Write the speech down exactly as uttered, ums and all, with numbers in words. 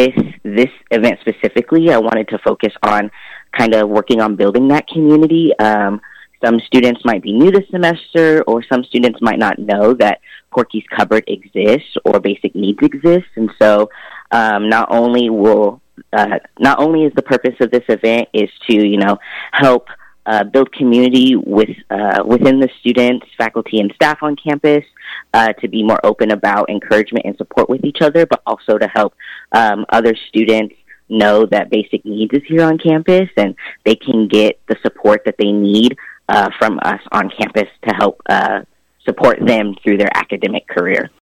with this event specifically, I wanted to focus on kind of working on building that community. Um, some students might be new this semester, or some students might not know that Corky's Cupboard exists or Basic Needs exists. And so um, not only will uh, not only is the purpose of this event is to, you know, help uh, build community with uh, within the students, faculty, and staff on campus uh, to be more open about encouragement and support with each other, but also to help um, other students know that Basic Needs is here on campus and they can get the support that they need uh, from us on campus to help uh, support them through their academic career.